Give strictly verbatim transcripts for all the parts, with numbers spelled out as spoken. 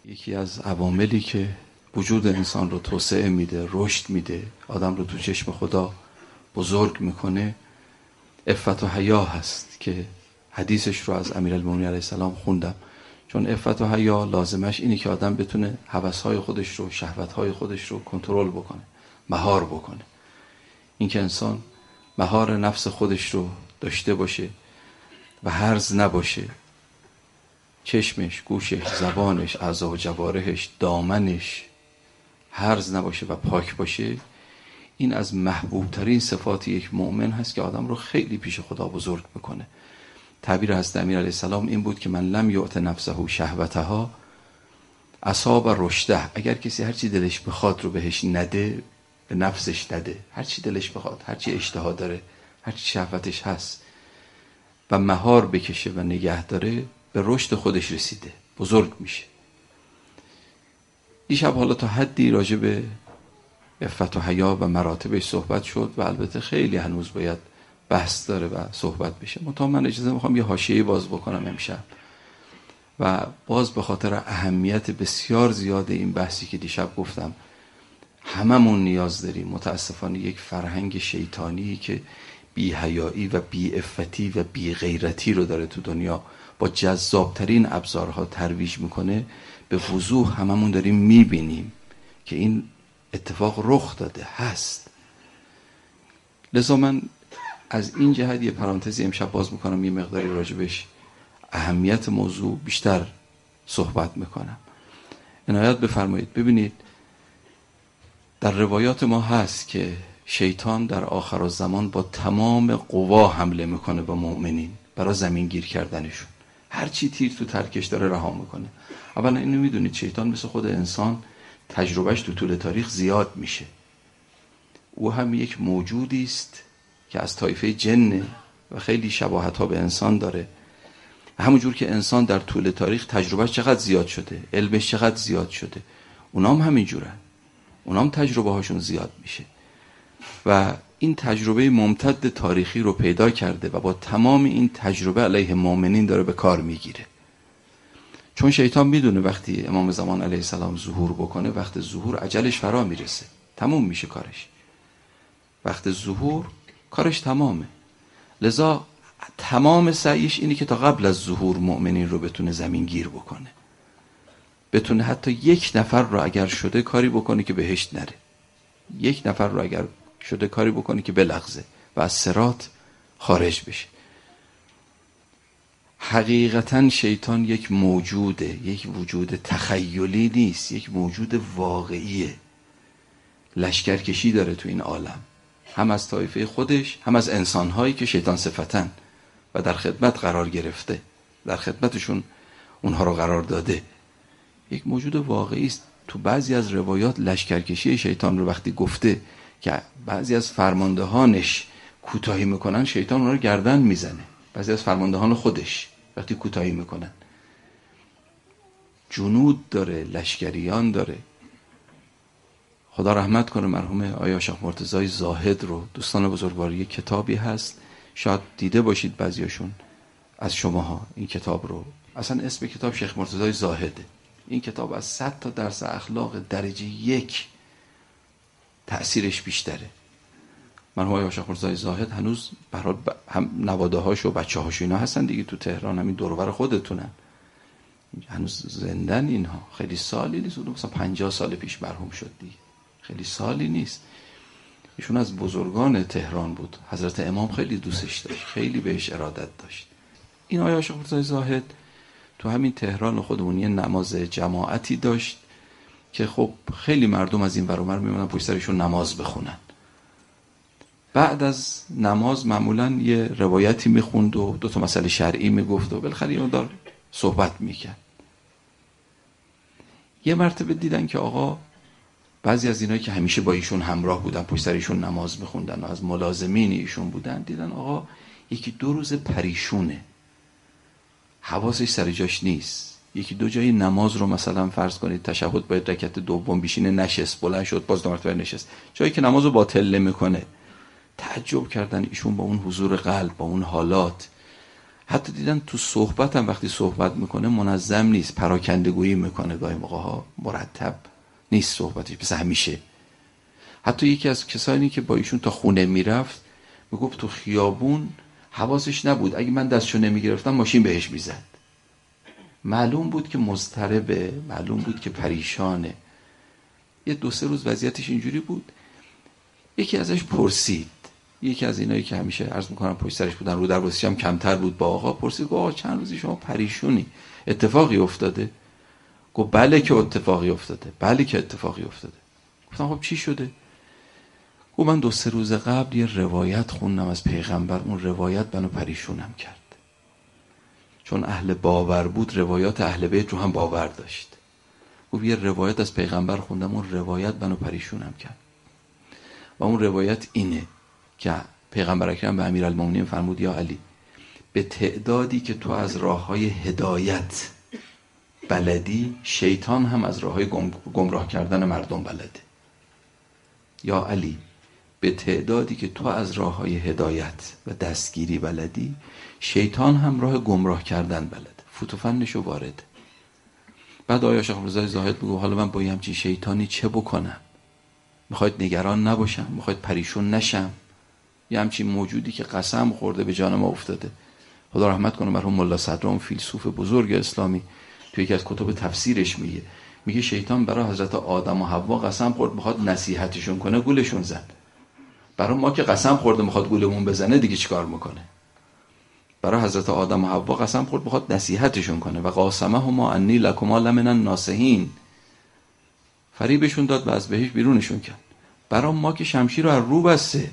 یکی از عواملی که وجود انسان رو توسعه میده، رشد میده، آدم رو تو چشم خدا بزرگ میکنه، عفت و حیا هست که حدیثش رو از امیرالمومنین علیه السلام خوندم. چون عفت و حیا لازمش اینه که آدم بتونه هوس‌های خودش رو، شهوت‌های خودش رو کنترل بکنه، مهار بکنه. این که انسان مهار نفس خودش رو داشته باشه و هرز نباشه، چشمش، گوشش، زبانش، اعضا و جوارحش، دامنش هرز نباشه و پاک باشه، این از محبوب ترین صفات یک مؤمن هست که آدم رو خیلی پیش خدا بزرگ میکنه. تعبیر حضرت امیر علیه السلام این بود که من لم یعط نفسه شهوتها اصاب رشده. اگر کسی هرچی دلش بخواد رو بهش نده، به نفسش نده، هرچی دلش بخواد، هرچی اشتها داره، هرچی شهوتش هست و مهار بکشه و نگه داره، به رشد خودش رسیده، بزرگ میشه. دیشب حالا تا حدی راجع به عفت و حیا و مراتبش صحبت شد و البته خیلی هنوز باید بحث داره و صحبت بشه. منتها من اجازه میخوام یه حاشیه‌ای باز بکنم امشب و باز به خاطر اهمیت بسیار زیاد این بحثی که دیشب گفتم. هممون نیاز داریم متاسفانه یک فرهنگ شیطانی که بی حیایی و بی عفتی و بی غیرتی رو داره تو دنیا با جذابترین ابزارها ترویج میکنه. به وضوح هممون داریم میبینیم که این اتفاق رخ داده هست. لذا من از این جهت یه پرانتزی امشب باز میکنم، یه مقداری راجبش اهمیت موضوع بیشتر صحبت میکنم. عنایت بفرمایید. ببینید در روایات ما هست که شیطان در آخرالزمان با تمام قوا حمله میکنه به مؤمنین برای زمین گیر کردنشون. هر چی تیر تو ترکش داره رها میکنه. اولا اینو میدونید شیطان مثل خود انسان تجربهش تو طول تاریخ زیاد میشه. او هم یک موجودی است که از طایفه جنه و خیلی شباهت ها به انسان داره. همونجور که انسان در طول تاریخ تجربهش چقدر زیاد شده، علمش چقدر زیاد شده، اونام همینجورن. اونام تجربه هاشون زیاد میشه و این تجربه ممتد تاریخی رو پیدا کرده و با تمام این تجربه علیه مؤمنین داره به کار میگیره. چون شیطان میدونه وقتی امام زمان علیه السلام ظهور بکنه، وقت ظهور اجلش فرا میرسه، تموم میشه کارش. وقت ظهور کارش تمامه. لذا تمام سعیش اینه که تا قبل از ظهور مؤمنین رو بتونه زمین گیر بکنه، بتونه حتی یک نفر رو اگر شده کاری بکنه که بهشت نره، یک نفر رو اگر شده کاری بکنه که بلغزه و از صراط خارج بشه. حقیقتا شیطان یک موجوده، یک وجود تخیلی نیست، یک موجود واقعیه. لشکرکشی داره تو این عالم، هم از طایفه خودش، هم از انسانهایی که شیطان صفتن و در خدمت قرار گرفته، در خدمتشون اونها رو قرار داده. یک موجود واقعی است. تو بعضی از روایات لشکرکشی شیطان رو وقتی گفته که بعضی از فرماندهانش کوتاهی میکنن، شیطان اونها رو گردن میزنه. بعضی از فرماندهان خودش وقتی کوتاهی میکنن، جنود داره، لشکریان داره. خدا رحمت کنه مرحوم آیا شیخ مرتضی زاهد رو، دوستان بزرگوار، یک کتابی هست شاید دیده باشید بعضیاشون از شماها این کتاب رو. اصلا اسم کتاب شیخ مرتضی زاهده. این کتاب از صد تا درس اخلاق درجه یک تأثیرش بیشتره. مرحوم آیا شیخ مرتضی زاهد هنوز برای هم نواده هاش و بچه هاش اینا هستن دیگه، تو تهران همین دور و بر خودتونن، هنوز زندن. اینها خیلی سالی نیست، مثلا پنجاه سال پیش مرحوم شد دیگه، خیلی سالی نیست. ایشون از بزرگان تهران بود، حضرت امام خیلی دوستش داشت، خیلی بهش ارادت داشت. این آیا شیخ مرتضی زاهد تو همین تهران خودمون یه نماز جماعتی داشت که خب خیلی مردم از این ور اون ور میمونن پشت سرشون نماز بخونن. بعد از نماز معمولا یه روایتی میخوند و دو تا مسئله شرعی میگفت و بالاخره اینو دار صحبت میکرد. یه مرتبه دیدن که آقا بعضی از اینایی که همیشه با ایشون همراه بودن، پشت سر ایشون نماز میخوندن و از ملازمین ایشون بودن، دیدن آقا یکی دو روز پریشونه، حواسش سر جاش نیست. یکی دو جایی نماز رو مثلا فرض کنید تشهد باید رکعت دوم بشینه، نشست، بلند شد، باز دو مرتبه نشست، جایی که نمازو باطل نمیکنه. تعجب کردن ایشون با اون حضور قلب، با اون حالات. حتی دیدن تو صحبت هم وقتی صحبت میکنه منظم نیست، پراکندگویی میکنه، گاهی موقع ها مرتب نیست صحبتش مثل همیشه. حتی یکی از کسانی که با ایشون تا خونه میرفت میگفت تو خیابون حواسش نبود، اگه من دستشو نمیگرفتم ماشین بهش میزد. معلوم بود که مضطربه، معلوم بود که پریشانه. یه دو سه روز وضعیتش اینجوری بود. یکی ازش پرسید، یکی از اینایی که همیشه عرض میکنم پشت سرش بودن، رو دروازه‌ش هم کمتر بود، با آقا پرسید، گفت آقا چند روزی شما پریشونی، اتفاقی افتاده؟ گفت بله که اتفاقی افتاده، بله که اتفاقی افتاده. گفتم خب چی شده؟ گفت من دو سه روز قبل یه روایت خوندم از پیغمبر، اون روایت منو پریشونم کرد. چون اهل باور بود روایات اهل بیت رو هم باور داشت. گفت یه روایت از پیغمبر خوندم، اون روایت منو پریشونم کرد. و اون روایت اینه که پیغمبر اکرم به امیرالمومنین فرمود یا علی، به تعدادی که تو از راههای هدایت بلدی، شیطان هم از راههای گمراه کردن مردم بلده. یا علی، به تعدادی که تو از راههای هدایت و دستگیری بلدی، شیطان هم راه گمراه کردن بلده. فوت و فنشو وارد. بعد آیا شیخ رضای زاهد بگو حالا من با یه همچین شیطانی چه بکنم؟ میخواید نگران نباشم؟ میخواید پریشون نشم؟ یه همچین موجودی که قسم خورده به جان ما افتاده. خدا رحمت کنه مرحوم ملا صدرام، فیلسوف بزرگ اسلامی، توی یکی از کتب تفسیرش میگه میگه شیطان برای حضرت آدم و حوا قسم خورد میخواد نصیحتشون کنه، گولشون زد. برای ما که قسم خورده میخواد گولمون بزنه، دیگه چیکار میکنه؟ برای حضرت آدم و حوا قسم خورد میخواد نصیحتشون کنه. و قاسمهما انی لکما لمن الناصحین، فریبشون داد و از بهش بیرونشون کرد. برای ما که شمشیر رو از رو بسته،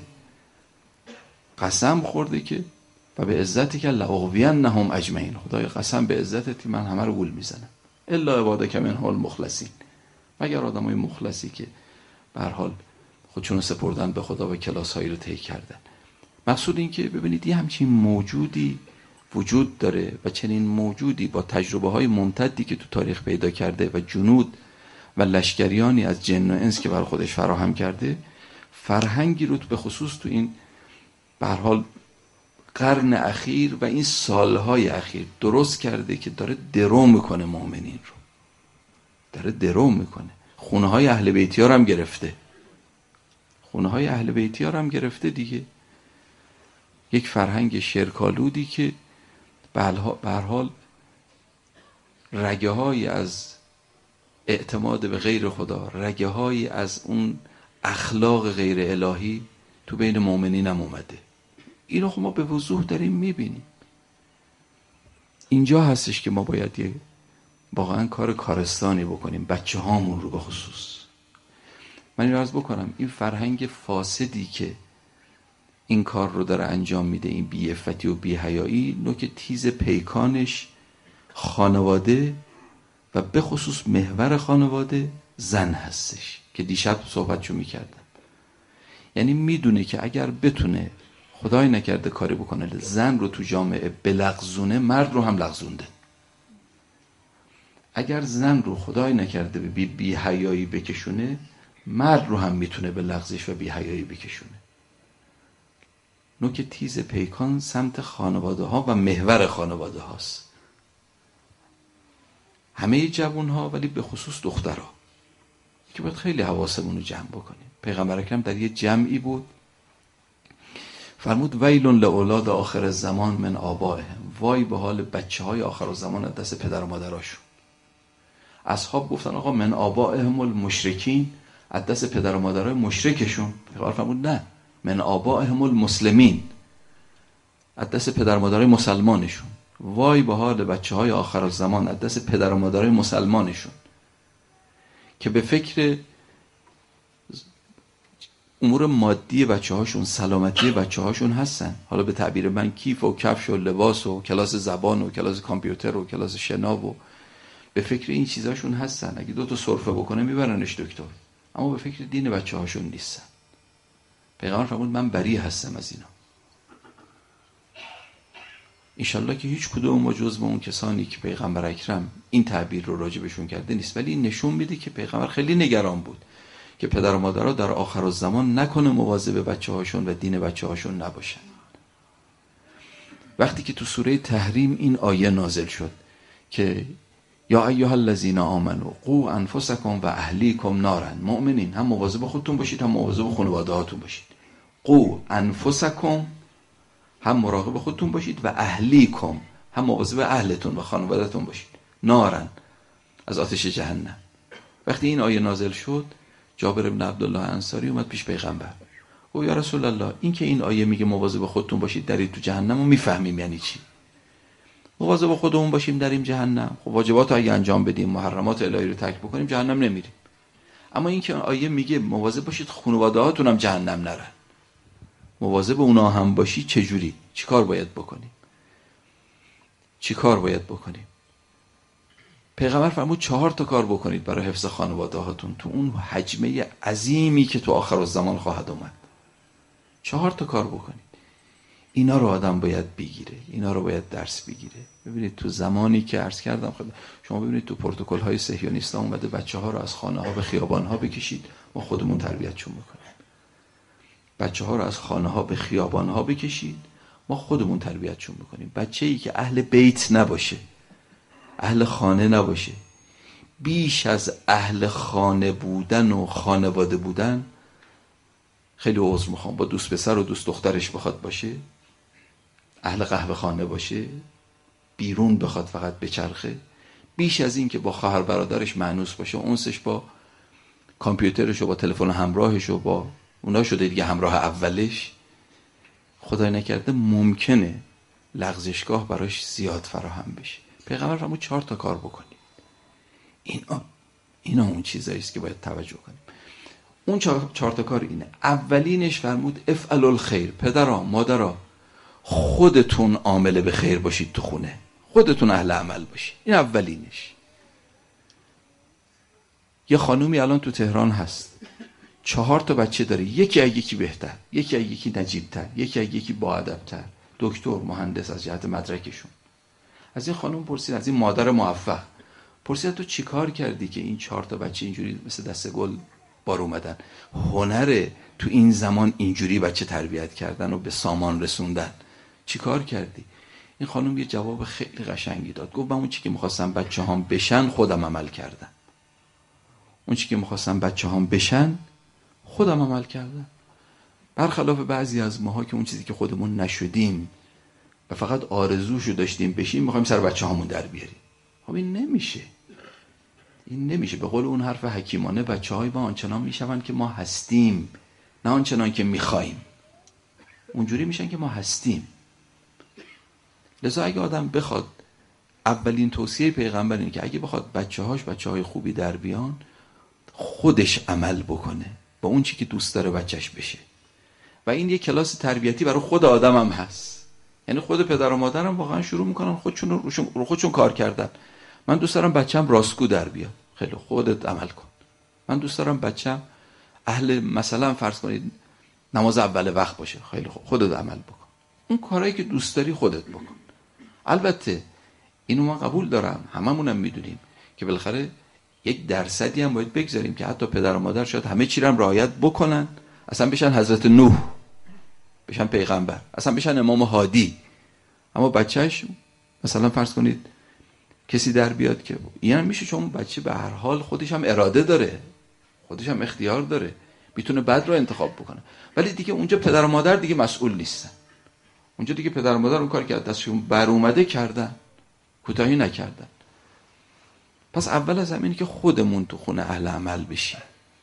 قسم خورده که و به عزتی که لاغوینهم اجمعین، خدای قسم به عزتت من همه رو گول میزنم الا عبادک منهم المخلصین، مگر آدمای مخلصی که به هر حال خودشون رو سپردن به خدا و کلاس هایی رو طی کردن. مقصود این که ببینید یه همچین موجودی وجود داره و چنین موجودی با تجربه های ممتدی که تو تاریخ پیدا کرده و جنود و لشکریانی از جن و انس که برای خودش فراهم کرده، فرهنگی رو به خصوص تو این به هر حال قرن اخیر و این سالهای اخیر درست کرده که داره درو میکنه مؤمنین رو، داره درو میکنه. خونه های اهل بیتی ها رو هم گرفته، خونه های اهل بیتی ها رو هم گرفته دیگه. یک فرهنگ شرکالودی که به هر حال رگه های از اعتماد به غیر خدا، رگه های از اون اخلاق غیر الهی تو بین مؤمنین هم اومده. اینو خب ما به وضوح داریم میبینیم. اینجا هستش که ما باید یه واقعا کار کارستانی بکنیم، بچه هامون رو به خصوص. من این رو عرض بکنم، این فرهنگ فاسدی که این کار رو داره انجام میده، این بی‌عفتی و بی‌حیایی، نوک تیز پیکانش خانواده و به خصوص محور خانواده زن هستش که دیشب صحبتشو میکردم. یعنی میدونه که اگر بتونه خدای نکرده کاری بکنه زن رو تو جامعه بلغزونه، مرد رو هم لغزونده. اگر زن رو خدای نکرده به بی, بی حیایی بکشونه، مرد رو هم میتونه به لغزش و بی حیایی بکشونه. نوک تیز پیکان سمت خانواده ها و محور خانواده هاست. همه جوون ها ولی به خصوص دخترها که باید خیلی حواسمون رو جمع بکنیم. پیغمبر اکرم در یه جمعی بود فرمود ویل لاولاد آخر الزمان من آبائهم، وای به حال بچه های آخر الزمان از دست پدر و مادراشون. اصحاب گفتن آقا من آبائهم المشرکین، از دست پدر و مادرای مشرکشون. پیغمبر فرمود نه، من آبائهم المسلمین، از دست پدر و مادرای مسلمانشون. وای به حال بچه های آخر الزمان از دست پدر و مادرای مسلمانشون که به فکر امور مادی بچه هاشون، سلامتی بچه هاشون هستن. حالا به تعبیر من کیف و کفش و لباس و کلاس زبان و کلاس کامپیوتر و کلاس شنا و به فکر این چیزاشون هستن. اگه دو تا سرفه بکنه میبرنش دکتر، اما به فکر دین بچه هاشون نیستن. پیغمبر فرمود من بری هستم از اینا. انشالله که هیچ کدوم ما جزو اون کسانی که پیغمبر اکرم این تعبیر رو راجبشون کرده نیست، ولی این نشون میده که پیغمبر خیلی نگران بود که پدر و مادرها در آخر الزمان نکنه مواظب بچه هاشون و دین بچه هاشون نباشن. وقتی که تو سوره تحریم این آیه نازل شد که یا ایها الذین آمنوا قوا انفسکم و اهلیکم نارا، مؤمنین هم مواظب خودتون باشید هم مواظب خانواده هاتون باشید. قوا انفسکم، هم مراقب خودتون باشید، و اهلیکم، هم مواظب اهلتون و خانوادهتون باشید، نارن، از آتش جهنم. وقتی این آیه نازل شد جابر بن عبدالله انصاری اومد پیش پیغمبر و یا رسول الله این که این آیه میگه مواظب خودتون باشید در تو جهنم رو میفهمیم یعنی چی؟ مواظب خودمون باشیم در این جهنم، خب واجبات رو اگه انجام بدیم محرمات الهی رو ترک بکنیم جهنم نمیریم. اما این که آیه میگه مواظب باشید خانواده هاتون هم جهنم نرن، مواظب اونا هم باشی، چجوری؟ چی کار باید بکنیم؟ چی کار باید بکنیم؟ پیغمبر فرمود چهار تا کار بکنید برای حفظ خانواده هاتون تو اون حجمه عظیمی که تو آخر الزمان خواهد اومد. چهار تا کار بکنید. اینا رو آدم باید بگیره، اینا رو باید درس بگیره. ببینید تو زمانی که عرض کردم خدا، شما ببینید تو پروتکل های صهیونیستا اومده بچه ها رو از خانه ها به خیابان ها بکشید، ما خودمون تربیتشون میکنیم. بچه ها رو از خانه ها به خیابان ها بکشید، ما خودمون تربیتشون میکنیم. بچه‌ای که اهل بیت نباشه، اهل خانه نباشه، بیش از اهل خانه بودن و خانواده بودن، خیلی عذر میخوام، با دوست پسر و دوست دخترش بخواد باشه، اهل قهوه خانه باشه، بیرون بخواد فقط بچرخه، بیش از این که با خواهر برادرش مانوس باشه، اونسش با کامپیوترش و با تلفن همراهش و با اونا شده دیگه همراه اولش، خدای نکرده ممکنه لغزشگاه براش زیاد فراهم بشه. پیغمبر فرمود چهار تا کار بکنید. اینا اینا اون چیزایی است که باید توجه کنیم. اون چهار, چهار تا کار اینه. اولینش فرمود افعلوا الخیر. پدرها مادرها خودتون عامل به خیر باشید تو خونه، خودتون اهل عمل باشید. این اولینش. یه خانومی الان تو تهران هست، چهار تا بچه داره، یکی از یکی بهتر، یکی از یکی نجیب‌تر، یکی از یکی با ادب‌تر، دکتر، مهندس از جهت مدرکشون. از این خانوم پرسید، از این مادر موفق پرسید تو چی کار کردی که این چهار تا بچه اینجوری مثل دست گل بار اومدن؟ هنر تو این زمان اینجوری بچه تربیت کردن و به سامان رسوندن، چی کار کردی؟ این خانوم یه جواب خیلی قشنگی داد. گفت من اون چی که میخواستم بچه هام بشن خودم عمل کردم. اون چی که میخواستم بچه هام بشن خودم عمل کردم. برخلاف بعضی از ماها که اون چیزی که خودمون نشدیم و فقط آرزوشو داشتیم بشیم میخوایم سر بچه هامون در بیاریم. خب این نمیشه، این نمیشه. به قول اون حرف حکیمانه بچه های ما آنچنان میشون که ما هستیم، نه آنچنان که میخوایم. اونجوری میشن که ما هستیم. لذا اگه آدم بخواد، اولین توصیه پیغمبر اینه که اگه بخواد بچه هاش بچه های خوبی در بیان، خودش عمل بکنه با اون چی که دوست داره بچهش بشه. و این یه کلاس تربیتی برای خود آدم هم هست. یعنی خود پدر و مادر هم واقعا شروع میکنن خودشون رو خودشون کار کردن. من دوست دارم بچه‌م راستگو در بیاد. خیلی خودت عمل کن. من دوست دارم بچه‌م اهل مثلا فرض کنید نماز اول وقت باشه. خیلی خودت عمل بکن. اون کارهایی که دوست داری خودت بکن. البته اینو من قبول دارم، هممونم میدونیم که بالاخره یک درصدی هم باید بگذاریم که حتی پدر و مادر شاید همه چی رو هم رعایت بکنن، اصلا بشن حضرت نوح، بشن پیغمبر، اصلا بشن امام هادی، اما بچهش مثلا فرض کنید کسی در بیاد که این هم میشه، چون بچه به هر حال خودش هم اراده داره، خودش هم اختیار داره، میتونه بد رو انتخاب بکنه. ولی دیگه اونجا پدر و مادر دیگه مسئول نیستن. اونجا دیگه پدر و مادر اون کار که دستشون بر اومده کردن، کوتاهی نکردن. پس اول از همینه که خودمون تو خونه اهل عمل بشیم.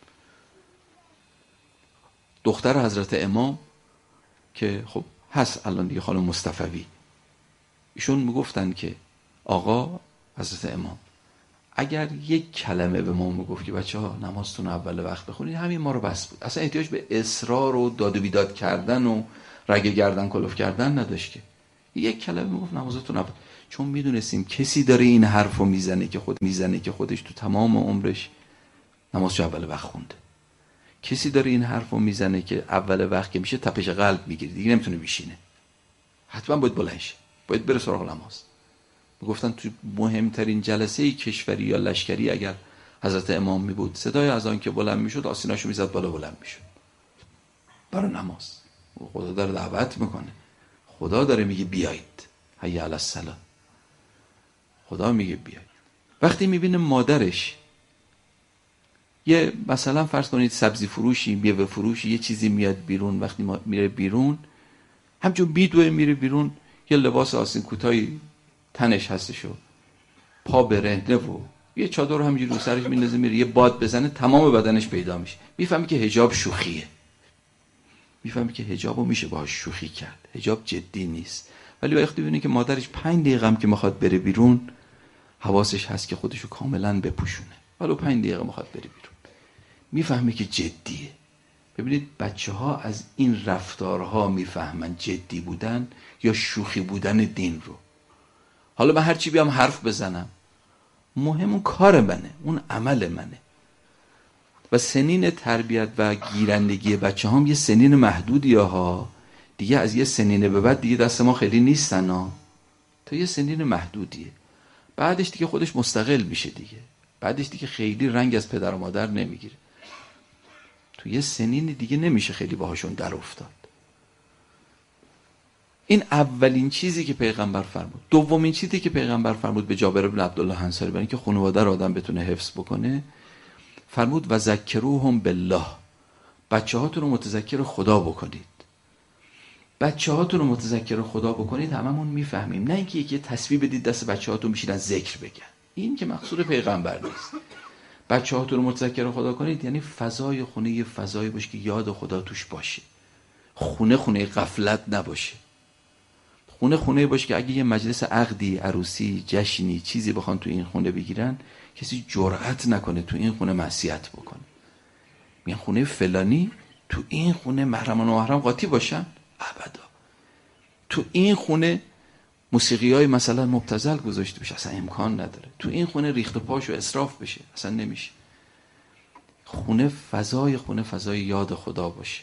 دختر حضرت امام که خب هست الان دیگه، خانم مصطفوی، ایشون میگفتن که آقا حضرت امام اگر یک کلمه به ما میگفت که بچه ها نمازتون اول وقت بخونید، همین ما رو بس بود. اصلا احتیاج به اصرار و داد و بیداد کردن و رگ گردن کلوف کردن نداشت. که یک کلمه میگفت نمازتون اول. چون میدونستیم کسی داره این حرفو میزنه که خود میزنه که خودش تو تمام عمرش نمازش اول وقت خونده. کسی داره این حرفو میزنه که اول وقت که میشه تپش قلب میگیره، دیگه نمیتونه بشینه، حتما باید بلند شه، باید بره سراغ نماز. میگفتن تو مهمترین جلسه کشوری یا لشکری اگر حضرت امام میبود، صدای اذان که بلند میشد آستیناشو میزد بالا، بلند میشد برای نماز. خدا داره دعوت میکنه، خدا داره میگه بیایید، حی علی الصلاة. خدا میگه بیایید. وقتی میبینه مادرش یه مثلا فرض کنید سبزی فروشی، میوه فروشی، یه چیزی میاد بیرون، وقتی ما میره بیرون همچون میدوه میره بیرون، یه لباس آستین کوتاهی تنش هستش و پا برهنه و یه چادر همینجوری رو سرش میندازه میره، یه باد بزنه تمام بدنش پیدا میشه. میفهمی که حجاب شوخیه، میفهمی که حجابو میشه باهاش شوخی کرد، حجاب جدی نیست. ولی وقتی ببینی که مادرش پنج دقیقه هم که میخواد بره بیرون حواسش هست که خودشو کاملا بپوشونه، ولو پنج دقیقه میخواد بره بیرون، میفهمی که جدیه. ببینید بچه ها از این رفتارها میفهمن جدی بودن یا شوخی بودن دین رو. حالا من هرچی بیام حرف بزنم، مهم اون کار منه، اون عمل منه. و سنین تربیت و گیرندگی بچه هم یه سنین محدودی ها دیگه، از یه سنین به بعد دیگه دست ما خیلی نیستن ها، تا یه سنین محدودیه. بعدش دیگه خودش مستقل میشه دیگه، بعدش دیگه خیلی رنگ از پدر و مادر نمیگیره، تو یه سنین دیگه نمیشه خیلی باهاشون در افتاد. این اولین چیزی که پیغمبر فرمود. دومین چیزی که پیغمبر فرمود به جابر بن عبدالله انصاری، برای اینکه خانواده رو آدم بتونه حفظ بکنه، فرمود و ذکروهم بالله، بچه هاتون رو متذکر خدا بکنید. بچه هاتون رو متذکر خدا بکنید هممون میفهمیم، نه اینکه یکی تسبیح بدید دست بچه هاتون میشینن ذکر بگن، این که مقصود پیغمبر نیست. بچه هاتون رو متذکر خدا کنید یعنی فضای خونه یه فضایی باشه که یاد خدا توش باشه، خونه خونه غفلت نباشه، خونه خونه باشه که اگه یه مجلس عقدی، عروسی، جشنی، چیزی بخوان تو این خونه بگیرن، کسی جرأت نکنه تو این خونه معصیت بکنه. میگن خونه فلانی، تو این خونه محرمان و محرم قاطی باشن؟ ابدا. تو این خونه موسیقی های مثلا مبتذل گذاشته بشه، اصلا امکان نداره. تو این خونه ریخت و پاش و اسراف بشه، اصلا نمیشه. خونه فضای خونه فضای یاد خدا باشه.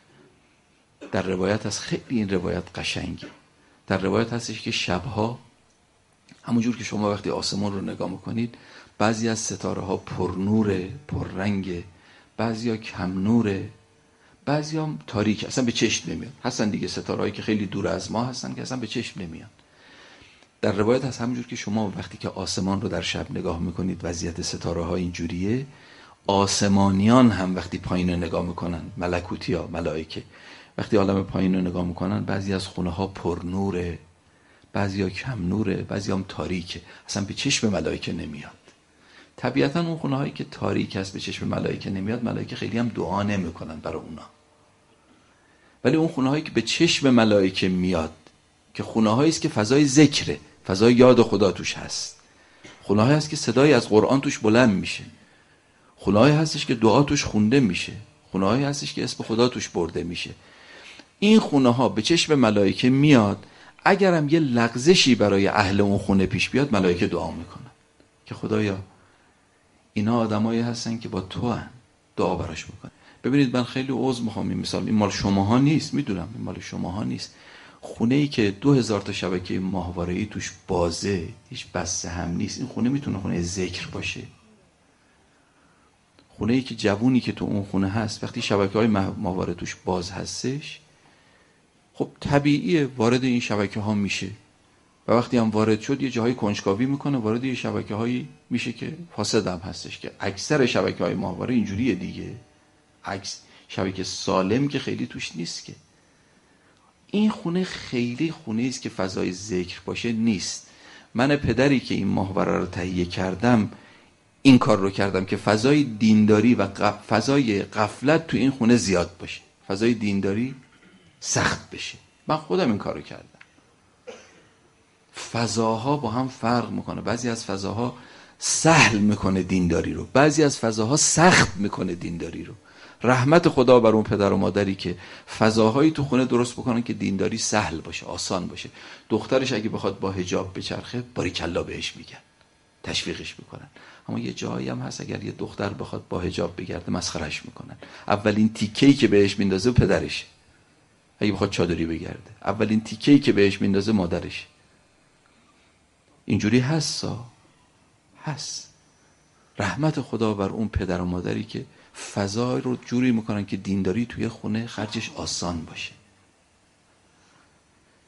در روایت هست، خیلی این روایت قشنگی، در روایت هستش که شبها همونجور که شما وقتی آسمان رو نگاه میکنید، بعضی از ستاره ها پرنوره، پررنگه، بعضی ها کم نوره، بعضی ها تاریک، اصلا به چشم نمیاد. هستن دیگه ستاره هایی که خیلی دور از ما هستن که اصلا به چشم نمیاد. در روایت هست همونجور که شما وقتی که آسمان رو در شب نگاه میکنید وضعیت ستاره ها اینجوریه، آسمانیان هم وقتی پایین رو نگاه میکنن، ملکوتی ها، ملائکه وقتی عالم پایین رو نگاه میکنن، بعضی از خونه ها پر نوره، بعضی ها کم نوره، بعضی هم تاریکه، اصلا به چشم ملائکه نمیاد. طبیعتا اون خونه هایی که تاریک است به چشم ملائکه نمیاد، ملائکه خیلی هم دعا نمیکنن برای اونا. ولی اون خونه هایی که به چشم ملائکه میاد، که خونه هایی است که فضای ذکره، فضای یاد خدا توش هست، خونه هایی هست که صدای از قرآن توش بلند میشه، خونه هایی هستش که دعا توش خونده میشه، خونه هایی هستش که اسم خدا توش برده میشه. این خونه ها به چشم ملائکه میاد. اگرم یه لغزشی برای اهل اون خونه پیش بیاد، ملائکه دعا میکنن که خدایا اینا آدمایی هستن که با تو هن، دعا براش میکنن. ببینید من خیلی عذر میخوام، این مثال این مال شماها نیست، میدونم این مال شماها نیست. خونه ای که دو هزار تا شبکه ماهواره‌ای توش بازه، هیچ بسته هم نیست، این خونه میتونه خونه ذکر باشه؟ خونه ای که جوونی که تو اون خونه هست وقتی شبکه های ماهواره توش باز هستش، خب طبیعیه وارد این شبکه ها میشه و وقتی هم وارد شد یه جاهای کنجکاوی میکنه، وارد یه شبکه هایی میشه که فاسد هم هستش، که اکثر شبکه های ماهواره اینجوریه دیگه. عکس شبکه سالم که خیلی توش نیست. که این خونه خیلی خونه است که فضای ذکر باشه نیست. من پدری که این ماهواره رو تهیه کردم این کار رو کردم که فضای دینداری و غف... فضای غفلت تو این خونه زیاد باشه، فضای دینداری سخت بشه. من خودم این کار رو کردم. فضاها با هم فرق میکنه، بعضی از فضاها سهل میکنه دینداری رو، بعضی از فضاها سخت میکنه دینداری رو. رحمت خدا بر اون پدر و مادری که فضاهایی تو خونه درست بکنن که دینداری سهل باشه، آسان باشه. دخترش اگه بخواد با حجاب بچرخه باریکلا بهش میگن، تشویقش میکنن. اما یه جایی هم هست اگر یه دختر بخواد با حجاب بگرده مسخرهش میکنن. اولین تیکه‌ای که بهش میندازه پدرش، اگه بخواد چادری بگرده اولین تیکه‌ای که بهش میندازه مادرش. اینجوری هستا هست. رحمت خدا بر اون پدر و مادری که فضا رو جوری میکنن که دینداری توی خونه خرجش آسان باشه.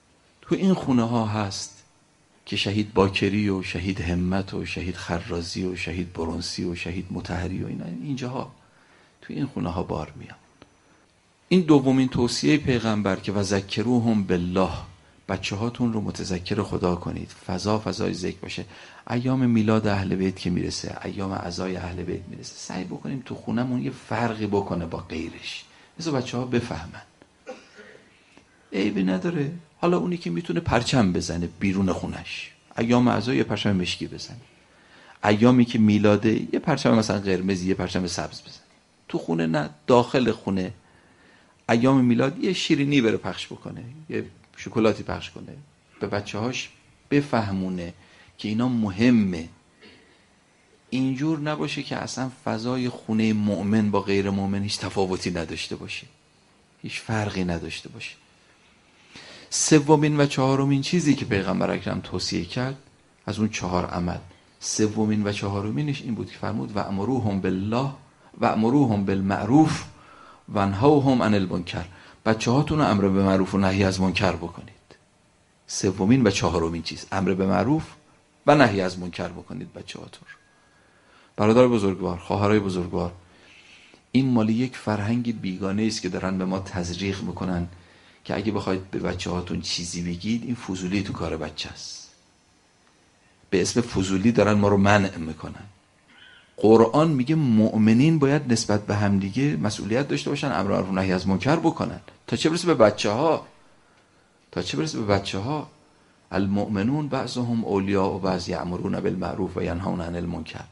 تو این خونه ها هست که شهید باکری و شهید همت و شهید خرازی و شهید برونسی و شهید مطهری و اینا اینجاها تو این خونه ها بار میان. این دومین توصیه پیغمبر که و ذکروهم بالله، بچه هاتون رو متذکر خدا کنید، فضا فضای ذکر باشه. ایام میلاد اهل بیت که میرسه، ایام عزای اهل بیت میرسه، سعی بکنیم تو خونمون یه فرقی بکنه با غیرش، مثل بچه ها بفهمن عیبی نداره. حالا اونی که میتونه پرچم بزنه بیرون خونش، ایام عزا یه پرچم مشکی بزنه، ایامی که میلاده یه پرچم مثلا قرمزی یه پرچم سبز بزنه. تو خونه نه، داخل خونه ایام میلاد یه شیرینی بره پخش بکنه، یه شکلاتی پخش کنه، به بچه هاش بفهمونه که اینا مهمه. اینجور نباشه که اصلا فضای خونه مؤمن با غیر مؤمن هیچ تفاوتی نداشته باشه، هیچ فرقی نداشته باشه. سومین و چهارمین چیزی که پیغمبر اکرم توصیه کرد از اون چهار عمل، سومین و چهارمینش این بود که فرمود و امروهم بالله و امروهم بالمعروف و انهوهم عن المنکر. بچه هاتون رو امر به معروف و نهی از منکر بکنید. سومین و چهارمین چیز امر به معروف و نهی از منکر بکنید بچه هاتون رو. برادر بزرگوار، خواهرای بزرگوار، این مالی یک فرهنگ بیگانه است که دارن به ما تزریق میکنن که اگه بخواید به بچه هاتون چیزی بگید این فضولی تو کار بچه است. به اسم فضولی دارن ما رو منع میکنن. قرآن میگه مؤمنین باید نسبت به همدیگه مسئولیت داشته باشن، امر معروف و نهی از منکر بکنن. تا چه برسه به بچه ها، تا چه برسه به بچه ها. المؤمنون بعضهم اولیاء و بعض یأمرون بالمعروف و ینهون عن المنکر.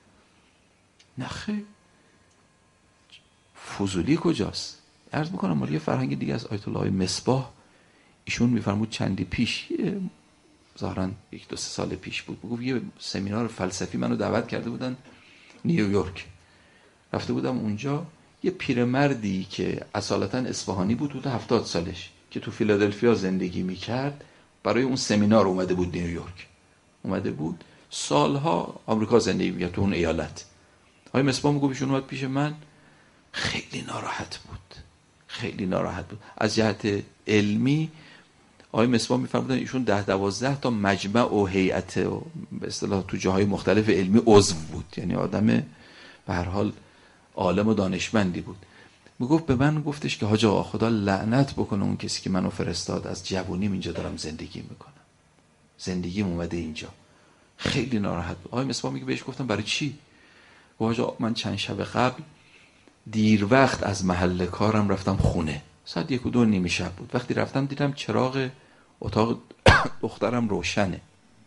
نخه فضولی کجاست؟ عرض میکنم مالی یه فرهنگ دیگه از آیت الله مصباح. ایشون میفرمود چندی پیش، ظاهرا یک دو سه سال پیش بود، میگفت یه سمینار فلسفی منو دعوت کرده بودن نیویورک. رفته بودم اونجا، یه پیرمردی که اصالتا اصفهانی بود، بود هفتاد سالش که تو فیلادلفیا زندگی میکرد، برای اون سمینار اومده بود نیویورک. اومده بود سالها آمریکا زندگی میکرد تو اون ایالت. آقای مصباح میگفت ایشون اومد پیش من، خیلی ناراحت بود، خیلی ناراحت بود از جهت علمی. آقای مصباح میفرمودن ایشون ده دوازده تا مجمع و هیئت و به اصطلاح تو جاهای مختلف علمی عضو بود، یعنی آدم به هر حال عالم و دانشمندی بود. میگفت به من گفتش که حاج آقا خدا لعنت بکنه اون کسی که منو فرستاد، از جوونیم اینجا دارم زندگی میکنم، زندگیم اومده اینجا. خیلی ناراحت بود. آقای مصباح میگه بهش گفتم برای چی؟ حاج آقا من چند شب قبل دیر وقت از محل کارم رفتم خونه، ساعت یک و دو نیمه شب بود. وقتی رفتم دیدم چراغ اتاق دخترم روشنه.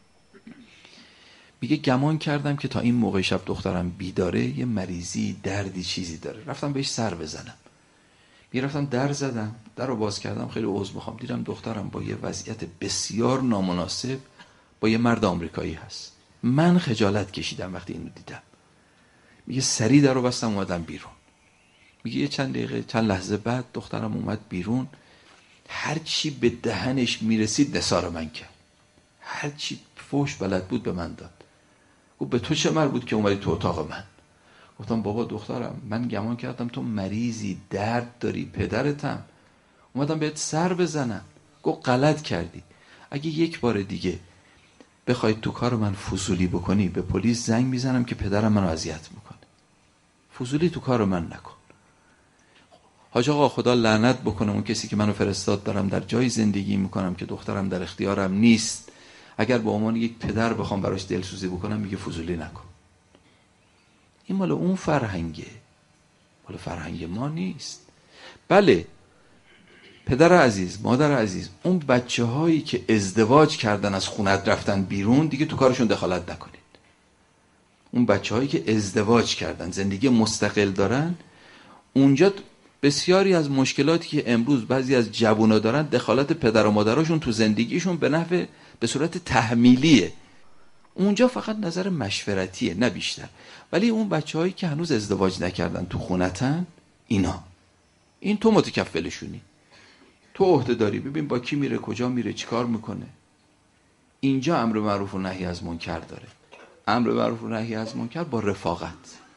میگه گمان کردم که تا این موقع شب دخترم بیداره، یه مریضی دردی چیزی داره، رفتم بهش سر بزنم. میگه رفتم در زدم، در رو باز کردم، خیلی عذر میخوام، دیدم دخترم با یه وضعیت بسیار نامناسب با یه مرد آمریکایی هست. من خجالت کشیدم وقتی اینو دیدم. میگه سریع در رو بستم اومدم بیرون. میگه یه چند دقیقه چند لحظه بعد دخترم اومد بیرون، هر چی به دهنش میرسید نثار من کرد، هر چی فوش بلد بود به من داد. گفت به تو چه مربوط که اومدی تو اتاق من؟ گفتم بابا دخترم من گمان کردم تو مریضی، درد داری، پدرتم، اومدم بهت سر بزنم. گفت غلط کردی، اگه یک بار دیگه بخواید تو کار من فضولی بکنی به پلیس زنگ میزنم که پدرم منو اذیت میکنه. فضولی تو کار من نکن. حاج آقا خدا لعنت بکنه اون کسی که منو فرستاد، دارم در جای زندگی میکنم که دخترم در اختیارم نیست، اگر به عنوان یک پدر بخوام براش دلسوزی بکنم میگه فضولی نکن. این مال اون فرهنگه، مال فرهنگ ما نیست. بله پدر عزیز، مادر عزیز، اون بچه هایی که ازدواج کردن از خونت رفتن بیرون دیگه تو کارشون دخالت نکنید. اون بچه هایی که ازدواج کردن زندگی مستقل دارن، اونجا بسیاری از مشکلاتی که امروز بعضی از جوونا دارن دخالت پدر و مادرشون تو زندگیشون به نحو به صورت تحمیلیه. اونجا فقط نظر مشورتیه نه بیشتر. ولی اون بچه‌هایی که هنوز ازدواج نکردن تو خونتن، اینا این تو متکفلشونی، تو عهده داری، ببین با کی میره، کجا میره، چیکار میکنه. اینجا امر معروف و نهی از منکر داره. امر معروف و نهی از منکر با رفاقت.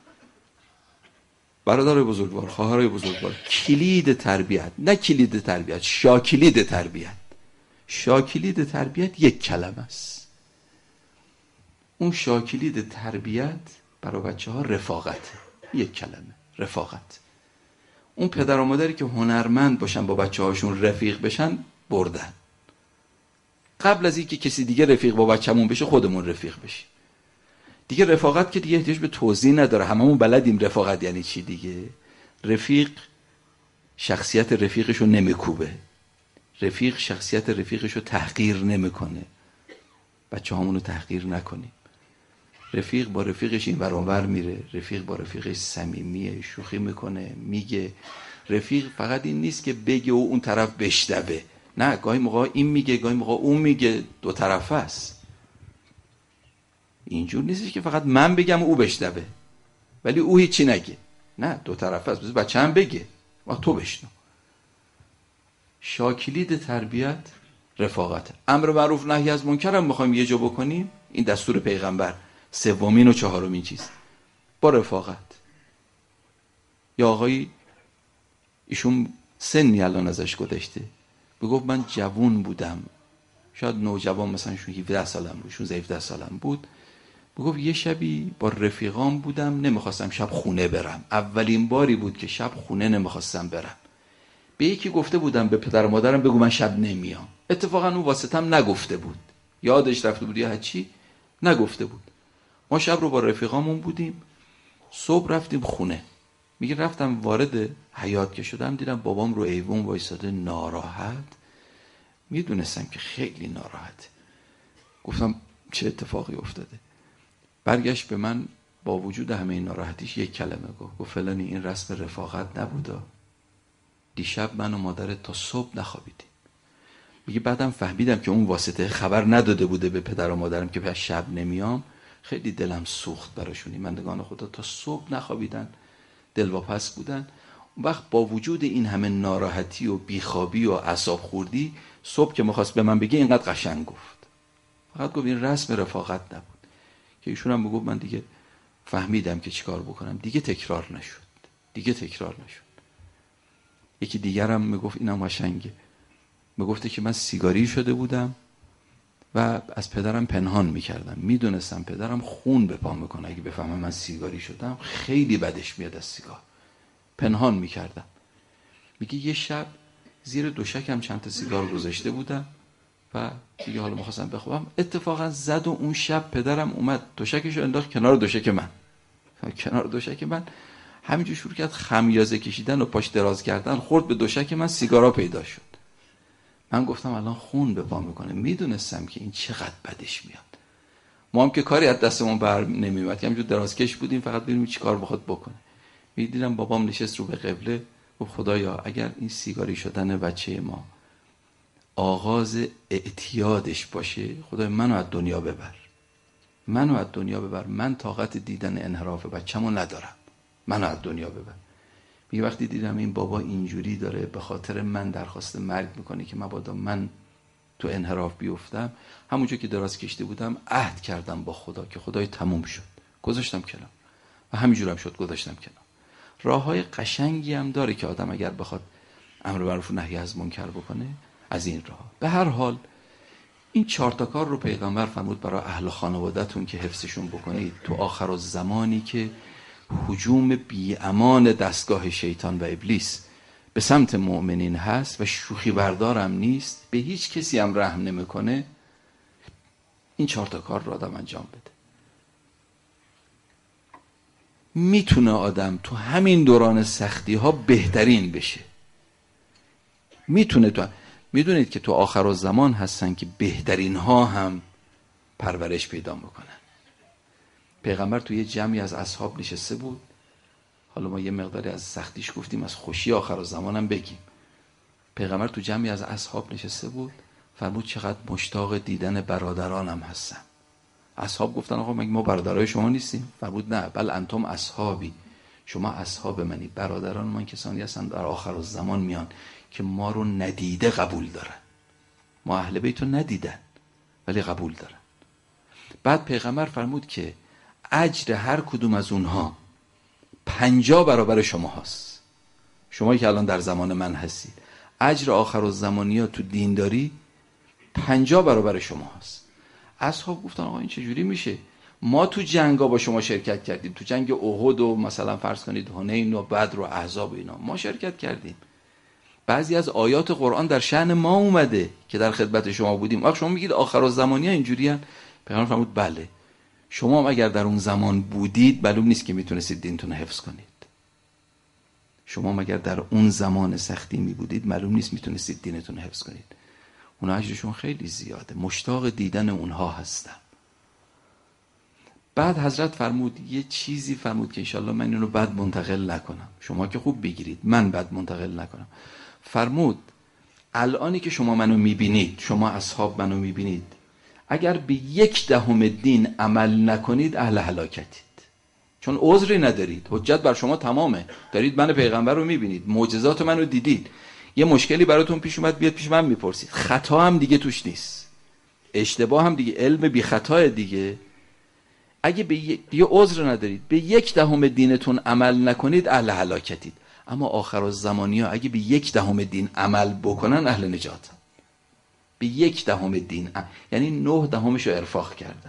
برادر بزرگوار، خواهرای بزرگوار، کلید تربیت، نه کلید تربیت، شاکلید تربیت. شاکلید تربیت یک کلمه است. اون شاکلید تربیت برای بچه ها رفاقته. یک کلمه، رفاقت. اون پدر و مادری که هنرمند باشن با بچه هاشون رفیق بشن بردن. قبل از اینکه کسی دیگه رفیق با بچه‌مون بشه خودمون رفیق بشیم. دیگه رفاقت که دیگه احتیاج به توضیح نداره، هممون بلدیم رفاقت یعنی چی دیگه. رفیق شخصیت رفیقش رو نمیکوبه، رفیق شخصیت رفیقش رو تحقیر نمیکنه. بچه همون رو تحقیر نکنیم. رفیق با رفیقش این ور اون ور میره، رفیق با رفیقش صمیمیه، شوخی میکنه، میگه. رفیق فقط این نیست که بگه و اون طرف بشنوه، نه، گاهی موقع این میگه گاهی موقع اون میگه، دو طرفه است. اینجور نیست که فقط من بگم و او بشنوه ولی او هیچی نگه، نه، دو طرفه است. بچه هم بگه و تو بشنو. شاکلید تربیت رفاقت. امر معروف نهی از منکر هم میخوایم یه جا بکنیم، این دستور پیغمبر، سومین و چهارمین چیز با رفاقت. یا آقایی ایشون سنی الان ازش گذشته، بگفت من جوون بودم، شاید نوجوان، مثلا شون هفده سالم بود، شون هفده سالم بود، بگفت یه شبی با رفیقام بودم، نمیخواستم شب خونه برم. اولین باری بود که شب خونه نمیخواستم برم. به یکی گفته بودم، به پدر و مادرم، بگو من شب نمیام. اتفاقا اون واسطم نگفته بود، یادش رفته بود یا هرچی، نگفته بود. ما شب رو با رفیقامون بودیم، صبح رفتیم خونه. میگه رفتم وارد حیاط که شدم دیدم بابام رو ایوون وایساده ناراحت. میدونستم که خیلی ناراحته. گفتم چه اتفاقی افتاده؟ برگشت به من با وجود همه این ناراحتیش یک کلمه گفت. گفت فلانی این رسم رفاقت نبوده، دیشب من و مادرت تا صبح نخوابیدیم. میگه بعدم فهمیدم که اون واسطه خبر نداده بوده به پدر و مادرم که بعد شب نمیام. خیلی دلم سوخت براشونی، مندگان خدا تا صبح نخوابیدن، دلواپس بودن. اون وقت با وجود این همه ناراحتی و بیخوابی و اعصاب خوردی، صبح که میخواست به من بگه اینقدر قشنگ گفت. فقط گفت این رسم رفاقت نبود. که ایشون هم بگفت من دیگه فهمیدم که چیکار بکنم، دیگه تکرار نشد، دیگه تکرار نشد. یکی دیگرم میگفت اینم قشنگه، میگفته که من سیگاری شده بودم و از پدرم پنهان میکردم، میدونستم پدرم خون به پام میکنه اگه بفهمم من سیگاری شدم، خیلی بدش میاد از سیگار، پنهان میکردم. میگه یه شب زیر دوشکم چند تا سیگار گذاشته بودم و دیگه حالا میخواستم بخوابم، اتفاقا زد و اون شب پدرم اومد دوشکشو انداخت کنار دوشک من، کنار دوشک من همینجور شروع کرد خمیازه کشیدن و پاش دراز کردن، خورد به دوشک من، سیگارا پیدا شد. من گفتم الان خون به پا میکنه. میدونستم که این چقدر بدش میاد. ما هم که کاری از دستمون بر نمیومد، همینجور درازکش بودیم، فقط ببینیم چی کار بخواد بکنه. میدیدم بابام نشست رو به قبله، گفت خدایا اگر این سیگاری شدن بچه ما آغاز اعتیادش باشه، خدای منو از دنیا ببر، منو از دنیا ببر، من طاقت دیدن انحراف بچه‌مو ندارم، منو از دنیا ببر. میگه وقتی دیدم این بابا اینجوری داره به خاطر من درخواست مرگ میکنه که مبادا من تو انحراف بیفتم، همونجا که دراز کشیده بودم عهد کردم با خدا که خدای تموم شد، گذاشتم کنار و همینجورم شد، گذاشتم کنار. راههای قشنگی هم داره که آدم اگر بخواد امر معروف و نهی از منکر بکنه، از این راه. به هر حال این چهار تا کار رو پیغمبر فرمود برای اهل خانواده‌تون که حفظشون بکنید تو آخر الزمانی که هجوم بی امان دستگاه شیطان و ابلیس به سمت مؤمنین هست و شوخی بردارم نیست، به هیچ کسی هم رحم نمیکنه. این چهار تا کار رو آدم انجام بده. میتونه آدم تو همین دوران سختی ها بهترین بشه. میتونه تو میدونید که تو آخر الزمان هستن که بهترین ها هم پرورش پیدا میکنن. پیغمبر تو یه جمعی از اصحاب نشسته بود، حالا ما یه مقداری از سختیش گفتیم، از خوشی آخر الزمان هم بگیم. پیغمبر تو جمعی از اصحاب نشسته بود، فرمود چقدر مشتاق دیدن برادرانم هستم. اصحاب گفتن آقا مگه ما برادرای شما نیستیم؟ فرمود نه، بل انتم اصحابی، شما اصحاب منی. برادران من کسانی هستن در آخر الزمان میان که ما رو ندیده قبول دارن، ما اهل بیت رو ندیدن ولی قبول دارن. بعد پیغمبر فرمود که اجر هر کدوم از اونها پنجاه برابر شما هست. شمایی که الان در زمان من هستید، اجر آخر الزمانی ها تو دینداری پنجاه برابر شما هست. اصحاب گفتن آقا این چجوری میشه؟ ما تو جنگا با شما شرکت کردیم، تو جنگ احد و مثلا فرض کنید حنین و بدر و احزاب و اینا ما شرکت کردیم. بعضی از آیات قرآن در شأن ما اومده که در خدمت شما بودیم. وقت شما میگید آخرالزمانی ها اینجوریان، پیغمبر فرمود بله، شما هم اگر در اون زمان بودید معلوم نیست که میتونستید دینتون رو حفظ کنید. شما هم اگر در اون زمان سختی می بودید معلوم نیست میتونستید دینتون رو حفظ کنید. اون اجرشون خیلی زیاده، مشتاق دیدن اونها هستم. بعد حضرت فرمود یه چیزی فرمود که انشالله من اینو بد منتقل نکنم، شما که خوب بگیرید، من بد منتقل نکنم. فرمود الانی که شما منو میبینید، شما اصحاب منو میبینید، اگر به یک دهم دین عمل نکنید اهل هلاکتید، چون عذری ندارید، حجت بر شما تمامه، دارید من پیغمبر رو میبینید، معجزات منو دیدید، یه مشکلی براتون پیش اومد بیاد پیش من میپرسید، خطا هم دیگه توش نیست، اشتباه هم دیگه، علم بی خطا دیگه. اگه به یه عذر ندارید، به یک دهم دینتون عمل نکنید اهل هلاکتید. اما آخرالزمانی ها اگه به یک دهم دین عمل بکنن اهل نجات. به یک دهم دین ام... یعنی نه دهمشو ارفاق کردن،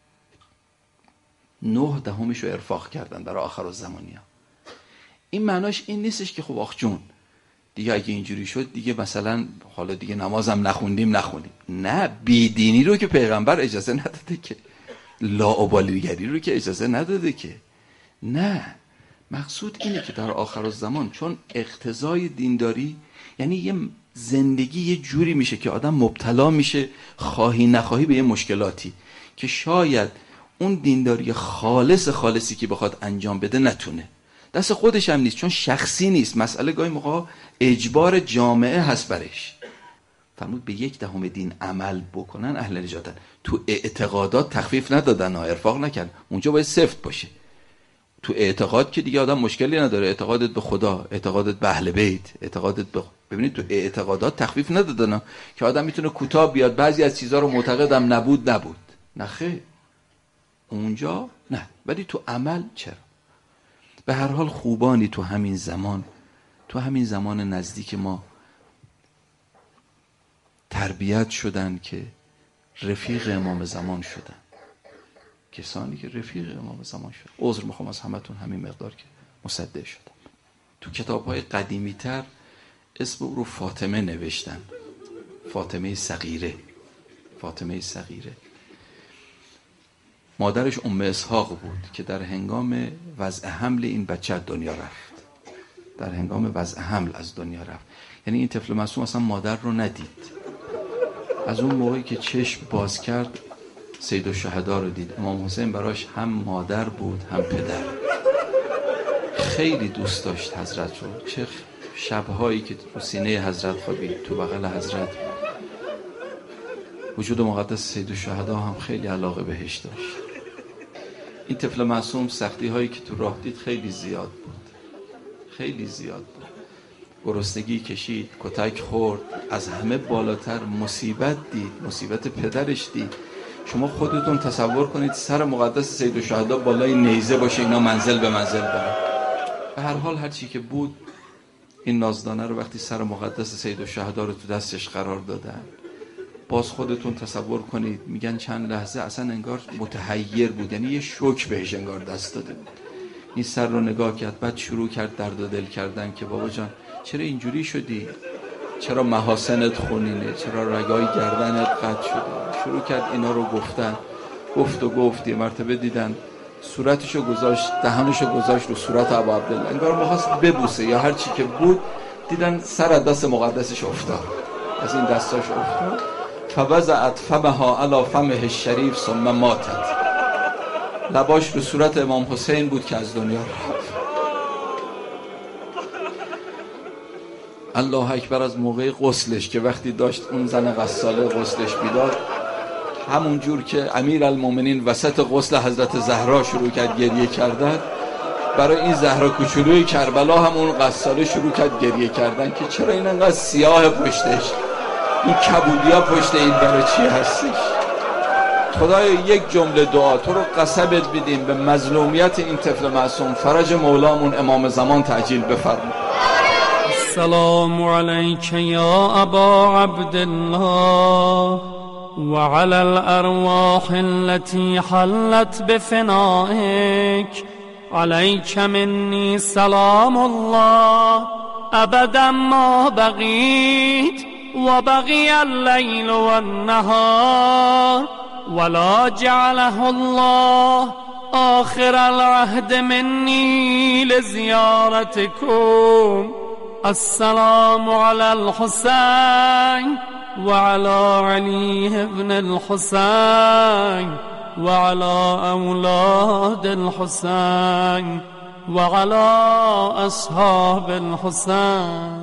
نه دهمشو ارفاق کردن در آخرالزمانی ها. این معناش این نیستش که خب آخ جون دیگه اگه اینجوری شد دیگه مثلا حالا دیگه نمازم نخوندیم نخونیم. نه، بیدینی رو که پیغمبر اجازه نداده که، لاابالیگری رو که اجازه نداده که. نه، مقصود اینه که در آخرالزمان چون اقتضای دینداری یعنی یه زندگی یه جوری میشه که آدم مبتلا میشه خواهی نخواهی به یه مشکلاتی که شاید اون دینداری خالص خالصی که بخواد انجام بده نتونه، دست خودش هم نیست، چون شخصی نیست، مسئله گاهی موقع اجبار جامعه هست برش. فرمود به یک دهم دین عمل بکنن اهل نجاتن. تو اعتقادات تخفیف ندادن ها، ارفاق نکرد، اونجا باید سفت باشه. تو اعتقاد که دیگه آدم مشکلی نداره، اعتقادت به خدا، اعتقادت به اهل بیت، اعتقادت به، ببینید تو اعتقادات تخفیف ندادن ها. که آدم میتونه کوتاه بیاد بعضی از چیزها رو معتقدم نبود نبود، نه خیر، اونجا نه، ولی تو عمل چرا؟ به هر حال خوبانی تو همین زمان، تو همین زمان نزدیک ما تربیت شدن که رفیق امام زمان شدن، کسانی که رفیق امام زمان شدن. عذر میخوام از همتون همین مقدار که مصدق شدم. تو کتاب‌های قدیمی‌تر اسم او رو فاطمه نوشتن، فاطمه صغیره، فاطمه صغیره. مادرش ام اسحاق بود که در هنگام وضع حمل این بچه از دنیا رفت، در هنگام وضع حمل از دنیا رفت. یعنی این طفل معصوم اصلا مادر رو ندید. از اون موقعی که چشم باز کرد سید الشهدا رو دید. امام حسین براش هم مادر بود هم پدر. خیلی دوست داشت حضرت رو. چه شبهایی که تو سینه حضرت خوابید، تو بغل حضرت. وجود مقدس سید الشهدا هم خیلی علاقه بهش داشت. این طفل معصوم سختی هایی که تو راه دید خیلی زیاد بود، خیلی زیاد بود. گرسنگی کشید، کتک خورد، از همه بالاتر مصیبت دید، مصیبت پدرش دید. شما خودتون تصور کنید سر مقدس سید الشهدا بالای نیزه باشه، اینا منزل به منزل برن. به هر حال هر چی که بود، این نازدانه رو وقتی سر مقدس سید الشهدا رو تو دستش قرار دادن، باز خودتون تصور کنید، میگن چند لحظه اصلا انگار متحیر بود، یعنی یه شوک بهش انگار دست داده بود. این سر رو نگاه کرد، بعد شروع کرد درد و دل کردن که بابا جان چرا اینجوری شدی؟ چرا محاسنت خونینه؟ چرا رگای گردنت قطع شده؟ شروع کرد اینا رو گفتن، گفت و گفت. یه مرتبه دیدن صورتشو گذاشت، دهنشو گذاشت رو صورت ابا عبدالله، انگار می‌خواست ببوسه یا هر چی که بود. دیدن سر از دست مقدسش افتاد، از این دستاش افتاد. فوضعت فمها علی فمه الشریف ثم ماتت. لباش رو صورت امام حسین بود که از دنیا رفت. الله اکبر. از موقع غسلش که وقتی داشت اون زن غساله غسلش میداد، همون جور که امیرالمومنین وسط غسل حضرت زهرا شروع کرد گریه کردن، برای این زهرا کوچولوی کربلا همون غساله شروع کرد گریه کردن که چرا این انقدر سیاه پشتش، این کبودیا پشت این برای چی هستش؟ خدای یک جمله دعا تو رو قسمت بدیم به مظلومیت این طفل معصوم، فرج مولامون امام زمان تعجیل بفرما. السلام عليك يا أبا عبد الله وعلى الأرواح التي حلت بفنائك عليك مني سلام الله أبدا ما بقيت وبقي الليل والنهار ولا جعله الله آخر العهد مني لزيارتكم. السلام على الحسين وعلى علي بن الحسين وعلى أولاد الحسين وعلى أصحاب الحسين.